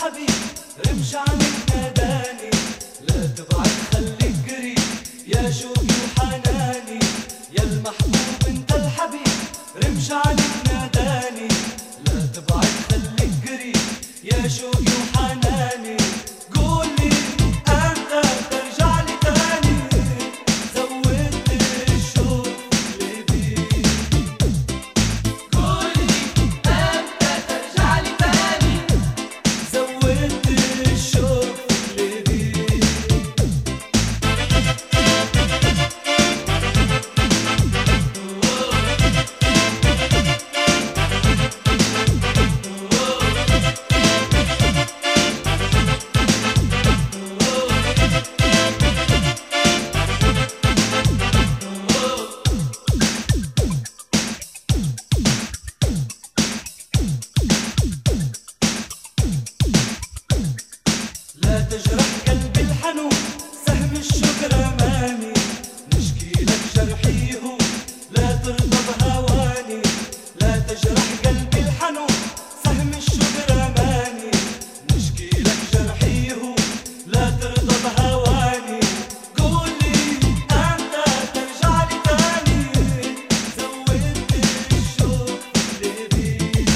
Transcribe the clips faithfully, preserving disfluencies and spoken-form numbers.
الحبيب رمش عنك ناداني، لا تبعد خليك قريب يا شوقي وحناني، يا المحبوب انت الحبيب رمش عنك ناداني، لا تبعد خليك قريب يا شوقي وحناني. قولي انت ترجع لي تاني، زودت الشوق اللي بيه. قولي انت ترجع لي تاني، زودت الشوق اللي بيه. لا تجرح قلبي الحنون سهم الشوق رماني، نشكي لك جرحيه لا ترضى بهواني. لا تجرح قلبي الحنون سهم الشوق رماني، نشكي لك جرحيه لا ترضى بهواني. قولي انت ترجع لي تاني، زودت الشوق اللي بيه.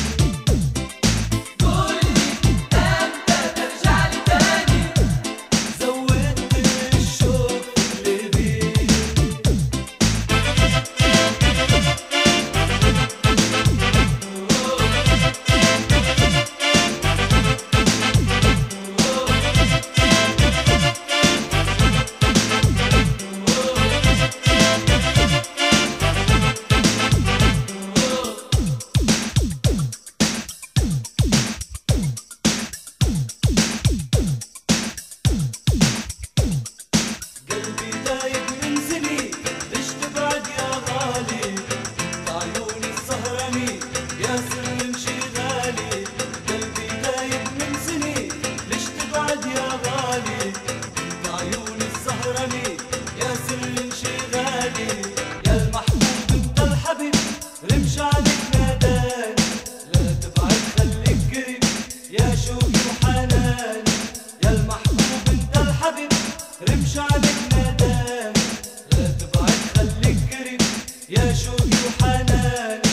قولي انت ترجع لي تاني، زودت الشوق اللي بيه. قلبي دايب من سنين ليش تبعد يا غالي، بعيوني السهراني يا سر انشغالي. قلبي دايب من سنين ليش تبعد يا غالي، بعيوني السهراني يا سر انشغالي. يا المحبوب انت الحبيب رمش عنك ناداني، لا تبعد خليك قريب يا شوقي وحناني. يا المحبوب انت الحبيب رمش عنك ناداني، لا تبعد خليك قريب يا شوقي وحناني.